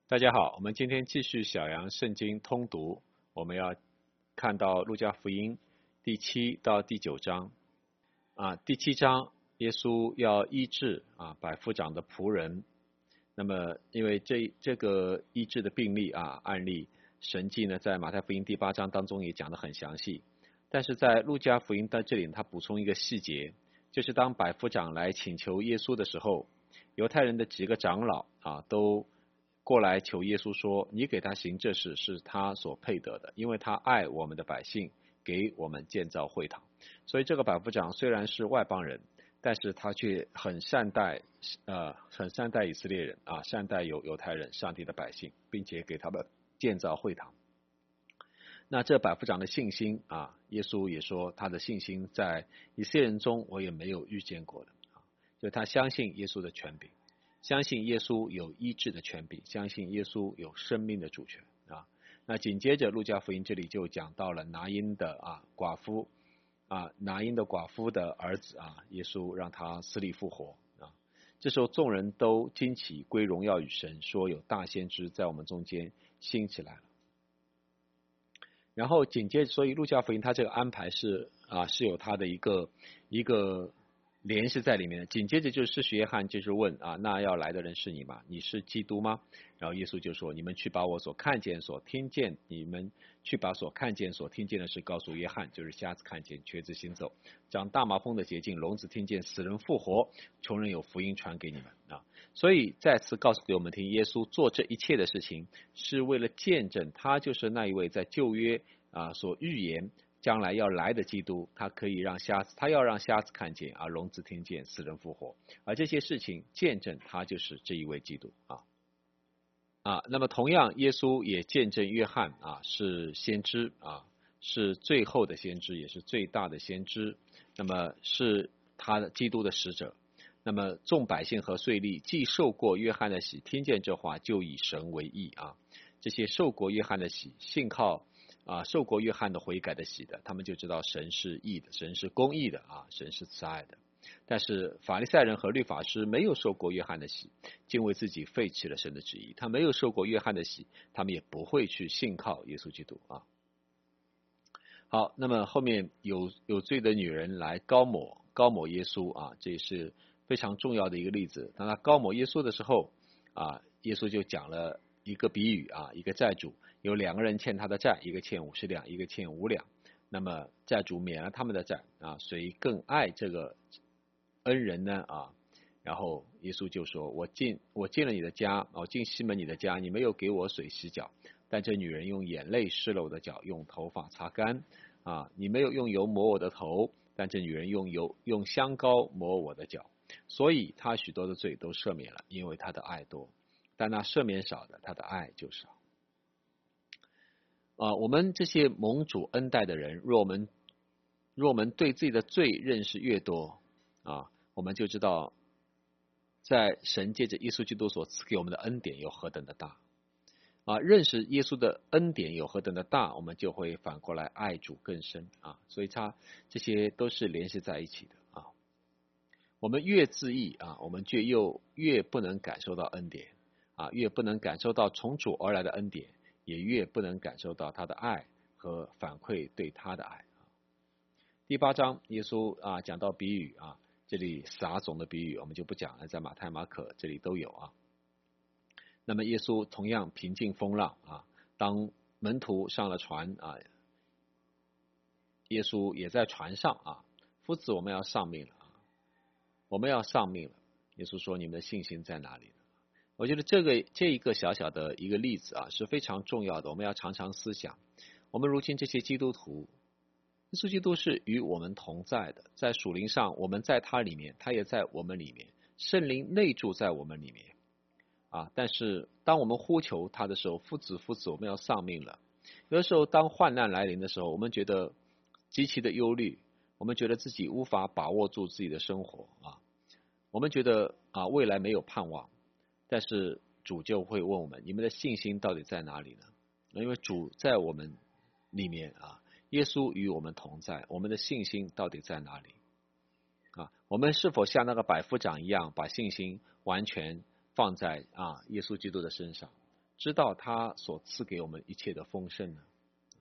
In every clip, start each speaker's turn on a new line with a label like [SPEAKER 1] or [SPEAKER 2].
[SPEAKER 1] 大家好，我们今天继续小杨圣经通读，我们要看到路加福音第7到第9章。第7章，耶稣要医治百夫长的仆人。那么，因为这个医治的病例案例神迹呢，在马太福音第8章当中也讲得很详细，但是在路加福音在这里他补充一个细节，就是当百夫长来请求耶稣的时候，犹太人的几个长老都过来求耶稣说，你给他行这事是他所配得的，因为他爱我们的百姓，给我们建造会堂。所以这个百夫长虽然是外邦人，但是他却很善待以色列人善待犹太人，上帝的百姓，并且给他们建造会堂。那这百夫长的信心耶稣也说他的信心在以色列人中我也没有遇见过的就他相信耶稣的权柄，相信耶稣有医治的权柄，相信耶稣有生命的主权那紧接着路加福音这里就讲到了拿因的寡妇拿因的寡妇的儿子耶稣让他死里复活这时候众人都惊奇，归荣耀与神，说有大先知在我们中间兴起来了。然后紧接着，所以路加福音他这个安排是有他的一个联系在里面的。紧接着就是施洗约翰就是问那要来的人是你吗？你是基督吗？然后耶稣就说，你们去把我所看见所听见，你们去把所看见所听见的事告诉约翰，就是瞎子看见，瘸子行走，长大麻风的洁净，聋子听见，死人复活，穷人有福音传给你们所以再次告诉给我们听，耶稣做这一切的事情是为了见证他就是那一位在旧约所预言将来要来的基督，他要让瞎子看见聋子听见，死人复活，而这些事情见证他就是这一位基督那么同样耶稣也见证约翰是先知是最后的先知，也是最大的先知，那么是他的基督的使者。那么众百姓和税吏既受过约翰的洗，听见这话就以神为义这些受过约翰的洗，信靠受过约翰的悔改的洗的，他们就知道神是义的，神是公义的神是慈爱的。但是法利赛人和律法师没有受过约翰的洗，竟为自己废弃了神的旨意，他没有受过约翰的洗，他们也不会去信靠耶稣基督好，那么后面有罪的女人来高抹耶稣这也是非常重要的一个例子。当他高抹耶稣的时候耶稣就讲了一个比喻一个债主有2个人欠他的债，一个欠50两，一个欠5两，那么债主免了他们的债谁更爱这个恩人呢然后耶稣就说，我进了你的家，我进西门你的家，你没有给我水洗脚，但这女人用眼泪湿了我的脚，用头发擦干你没有用油抹我的头，但这女人用香膏抹我的脚，所以她许多的罪都赦免了，因为她的爱多，但那赦免少的，她的爱就少我们这些蒙主恩待的人，若我们对自己的罪认识越多我们就知道在神借着耶稣基督所赐给我们的恩典有何等的大认识耶稣的恩典有何等的大，我们就会反过来爱主更深所以这些都是联系在一起的我们越自义我们就越不能感受到恩典越不能感受到从主而来的恩典，也越不能感受到他的爱和反馈对他的爱第8章耶稣讲到比喻这里撒种的比喻我们就不讲了，在马太马可这里都有那么耶稣同样平静风浪当门徒上了船耶稣也在船上夫子我们要丧命了我们要丧命了。耶稣说，你们的信心在哪里呢？我觉得这一个小小的一个例子是非常重要的，我们要常常思想，我们如今这些基督徒，耶稣基督是与我们同在的，在属灵上我们在他里面，他也在我们里面，圣灵内住在我们里面但是当我们呼求他的时候，夫子我们要丧命了。有的时候当患难来临的时候，我们觉得极其的忧虑，我们觉得自己无法把握住自己的生活我们觉得未来没有盼望，但是主就会问我们，你们的信心到底在哪里呢？因为主在我们里面耶稣与我们同在，我们的信心到底在哪里我们是否像那个百夫长一样，把信心完全放在耶稣基督的身上？ 知道他所赐给我们一切的丰盛呢？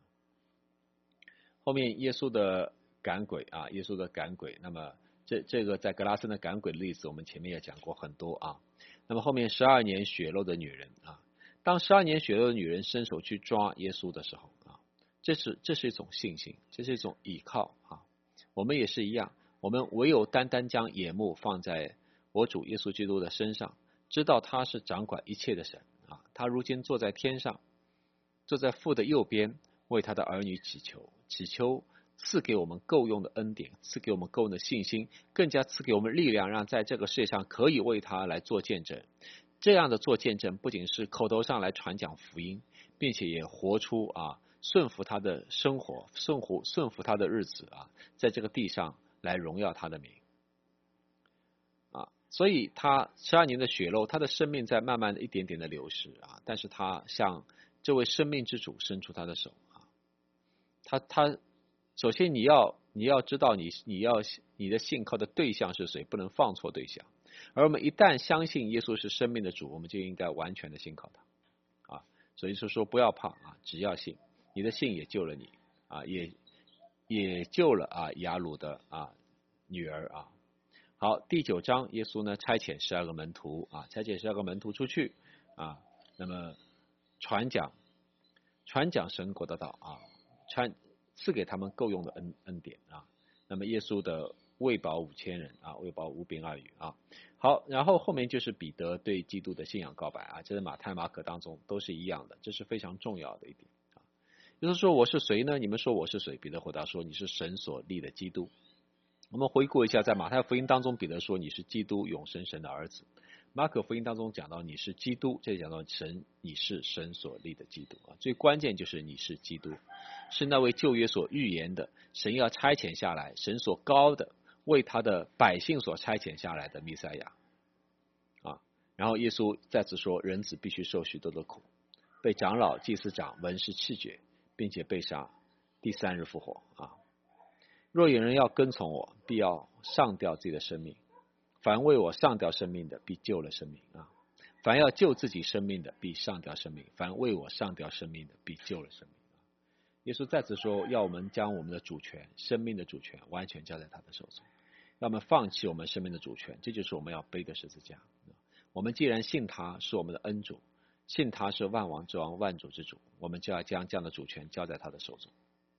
[SPEAKER 1] 后面耶稣的赶鬼啊，耶稣的赶鬼，那么这个在格拉森的赶鬼的例子，我们前面也讲过很多啊。那么后面12年血漏的女人啊，当12年血漏的女人伸手去抓耶稣的时候啊，这是一种信心，这是一种倚靠啊。我们也是一样，我们唯有单单将眼目放在我主耶稣基督的身上，知道他是掌管一切的神啊，他如今坐在天上，坐在父的右边，为他的儿女祈求赐给我们够用的恩典，赐给我们够用的信心，更加赐给我们力量，让在这个世界上可以为他来做见证。这样的做见证不仅是口头上来传讲福音，并且也活出顺服他的生活，顺服他的日子啊，在这个地上来荣耀他的名啊。所以他12年的血漏，他的生命在慢慢的一点点的流失啊，但是他向这位生命之主伸出他的手啊，他首先你要知道你的信靠的对象是谁，不能放错对象。而我们一旦相信耶稣是生命的主，我们就应该完全的信靠他啊。所以说不要怕啊，只要信，你的信也救了你啊，也救了雅鲁的女儿啊。好，第9章，耶稣呢差遣12个门徒啊，差遣12个门徒出去啊，那么传讲神国的道啊，赐给他们够用的恩典啊。那么耶稣的喂饱5000人啊，喂饱5饼2鱼啊。好，然后后面就是彼得对基督的信仰告白啊，这是马太马可当中都是一样的，这是非常重要的一点啊。耶稣说我是谁呢？你们说我是谁？彼得回答说你是神所立的基督。我们回顾一下，在马太福音当中，彼得说你是基督，永生神的儿子。马可福音当中讲到你是基督，这里讲到你是神所立的基督啊。最关键就是你是基督，是那位旧约所预言的，神要差遣下来，神所高的，为他的百姓所差遣下来的弥赛亚啊。然后耶稣再次说，人子必须受许多的苦，被长老、祭司长、文士弃绝，并且被杀，第3日复活啊。若有人要跟从我，必要上吊自己的生命。凡为我上吊生命的，必救了生命啊！凡要救自己生命的，必上吊生命；凡为我上吊生命的，必救了生命。耶稣再次说，要我们将我们的主权，生命的主权，完全交在他的手中。要我们放弃我们生命的主权，这就是我们要背的十字架。我们既然信他是我们的恩主，信他是万王之王、万主之主，我们就要将这样的主权交在他的手中。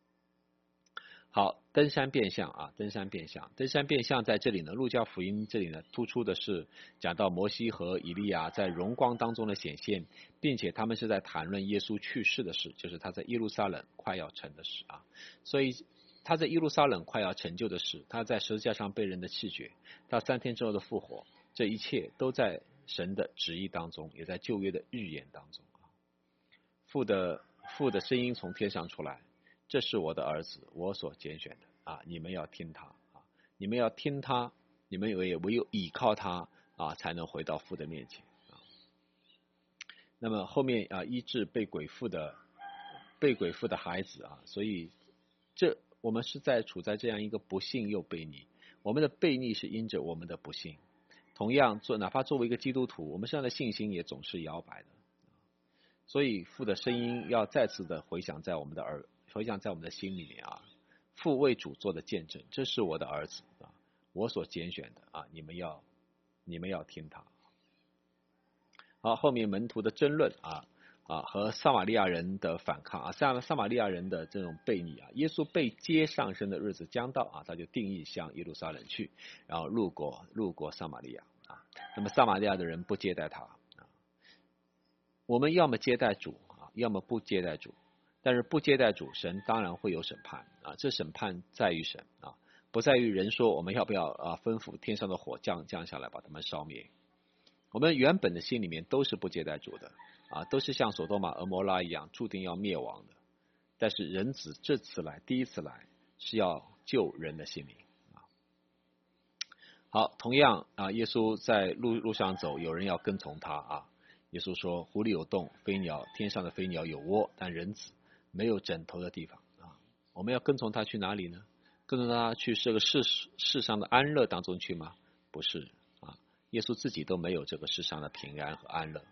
[SPEAKER 1] 好，登山变相啊，登山变相在这里呢，路加福音这里呢，突出的是讲到摩西和以利亚在荣光当中的显现，并且他们是在谈论耶稣去世的事，就是他在耶路撒冷快要成的事啊。所以他在耶路撒冷快要成就的事，他在十字架上被人的弃绝，到3天之后的复活，这一切都在神的旨意当中，也在旧约的预言当中啊。父的声音从天上出来，这是我的儿子，我所拣选的啊！你们要听他啊！你们要听他，你们也唯有倚靠他啊，才能回到父的面前啊。那么后面医治被鬼附的孩子啊，所以我们是处在这样一个不幸又悖逆，我们的悖逆是因着我们的不幸。同样哪怕作为一个基督徒，我们现在的信心也总是摇摆的。所以父的声音要再次的回响在我们的心里面啊，父为主做的见证，这是我的儿子啊，我所拣选的啊，你们要听他。好，后面门徒的争论和撒玛利亚人的反抗啊，撒玛利亚人的这种悖逆啊，耶稣被接上升的日子将到啊，他就定义向耶路撒冷去，然后路过撒玛利亚啊，那么撒玛利亚的人不接待他啊，我们要么接待主啊，要么不接待主。但是不接待主，神当然会有审判啊，这审判在于神啊，不在于人说我们要不要吩咐天上的火降下来把他们烧灭。我们原本的心里面都是不接待主的啊，都是像索多玛、俄摩拉一样注定要灭亡的。但是人子第一次来是要救人的性命啊。好，同样啊，耶稣在路上走，有人要跟从他啊。耶稣说：“湖里有洞，天上的飞鸟有窝，但人子没有枕头的地方啊！”我们要跟从他去哪里呢？跟从他去这个世上的安乐当中去吗？不是啊，耶稣自己都没有这个世上的平安和安乐，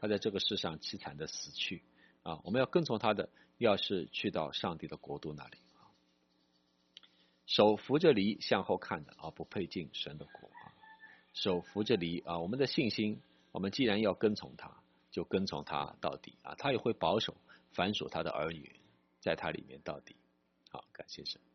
[SPEAKER 1] 他在这个世上凄惨的死去啊。我们要跟从他的，要是去到上帝的国度那里。手扶着犁向后看的啊，不配进神的国啊。手扶着犁啊，我们的信心，我们既然要跟从他，就跟从他到底啊。他也会保守凡属他的儿女，在他里面到底。好，感谢神。